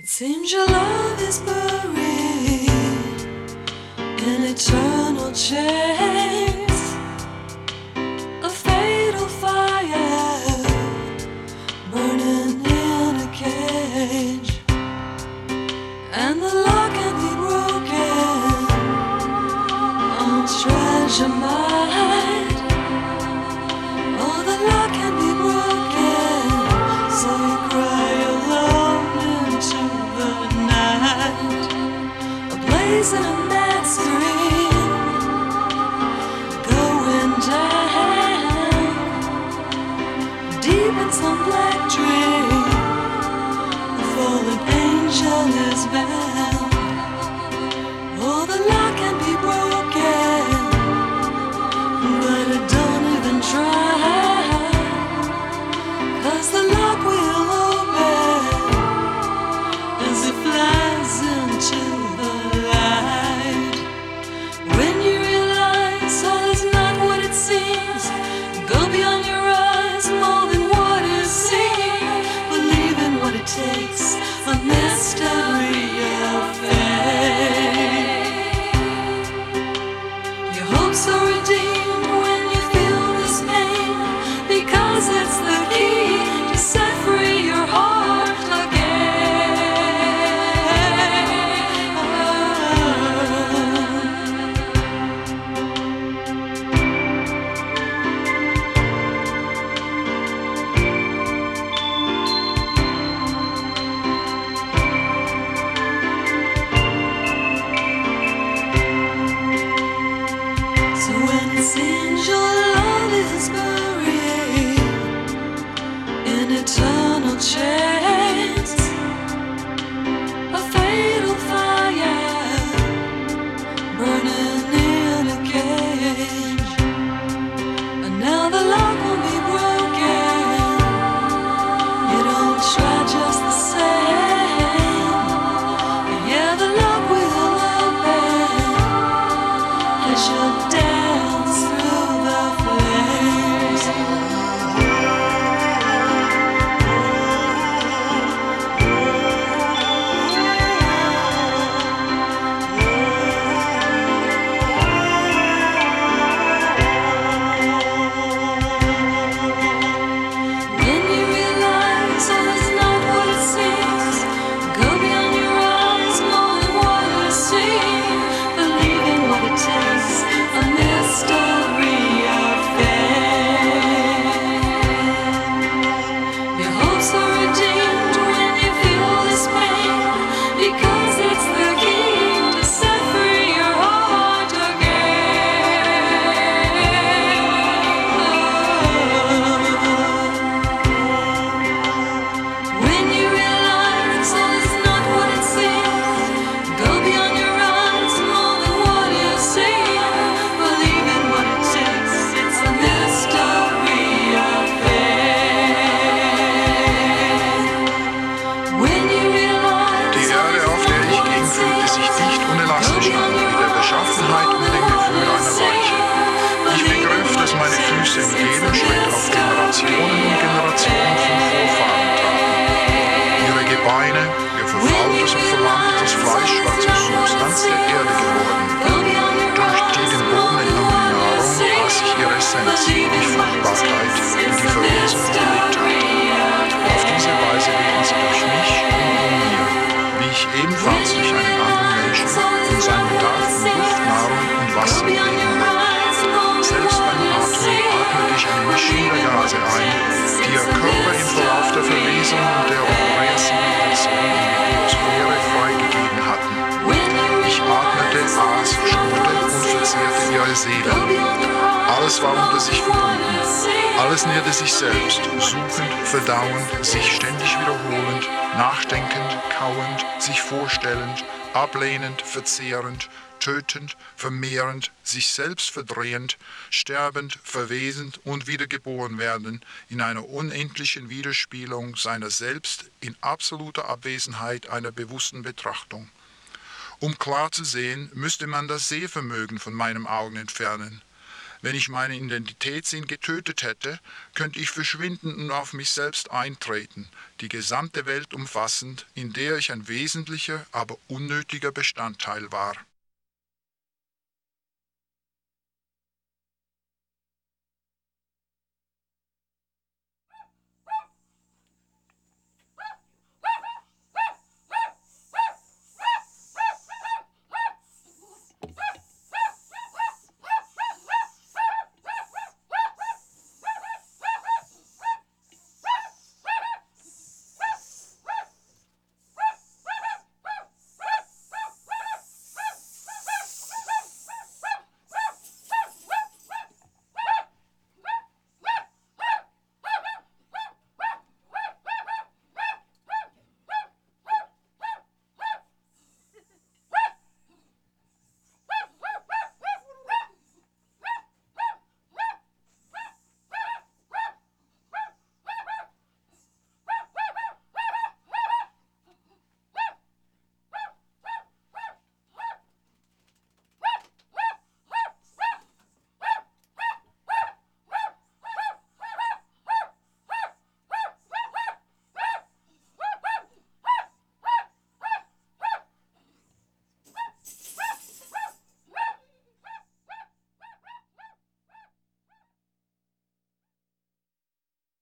Seems your love is buried in eternal chains, a fatal fire burning in a cage, and the lock can be broken on treasure mine. Oh, the lock can be broken, so you cry alone into the night, a blaze in a mad stream, going down deep in some black dream. A fallen angel is bound. Oh, the lock can be broken, but I don't even try, 'cause the lock will open as it flies into the light. When you realize all is not what it seems, go beyond your eyes, more than what is seen. Believe in what it takes, a mystery of faith. Your hopes are redeemed when you feel this pain, because it's the key to set free your heart again. So when it seems your love is buried in eternal chains, a fatal fire burning in a cage, and now the lock will be broken. You don't try just the same. Yeah, the lock will open as you dance through the flames. When you realize all is not what it seems, go beyond your eyes, more than what is seen. Believe in what it takes, a mystery of faith. Your hopes are redeemed when you feel this pain, because it's the key to set free your heart again. When you realize all is not what it seems, go beyond your eyes, more than what you see. Believe in what it takes, it's a mystery of faith. When you realize Die all Erde, is auf der not ich what ging, it fühlte sich seems, dicht und go elastisch an, beyond your mit der Beschaffenheit und dem Gefühl einer Weiche. Ich begriff, dass meine Füße in jedem Schritt auf Generationen und Generationen von Vorfahren traten. Ihre Gebeine, ihr verfaultes und verwandeltes Fleisch war zur Substanz der Erde geworden. Durch die dem Boden entnommene Nahrung aß ich ihre Essenz, die Fruchtbarkeit und die Verwesung der Lebtag. Auf diese Weise leben sie durch mich und in mir, wie ich ebenfalls durch einen anderen Menschen und seinen Bedarf an Luft, Nahrung und Wasser leben will. Selbst beim Atmen atmete ich eine Mischung der Gase ein, die ihr Körper im Verlauf der Verwesung und der Europäer-Zivilisation in die Atmosphäre freigegeben hatten. Ich atmete, aß, schluckte und verzehrte ihre Seele. Alles war unter sich verbunden. Alles nährte sich selbst, suchend, verdauend, sich ständig wiederholend, nachdenkend, kauend, sich vorstellend, ablehnend, verzehrend, tötend, vermehrend, sich selbst verdrehend, sterbend, verwesend und wiedergeboren werden in einer unendlichen Widerspiegelung seiner selbst in absoluter Abwesenheit einer bewussten Betrachtung. Um klar zu sehen, müsste man das Sehvermögen von meinen Augen entfernen. Wenn ich meinen Identitätssinn getötet hätte, könnte ich verschwinden und auf mich selbst eintreten, die gesamte Welt umfassend, in der ich ein wesentlicher, aber unnötiger Bestandteil war.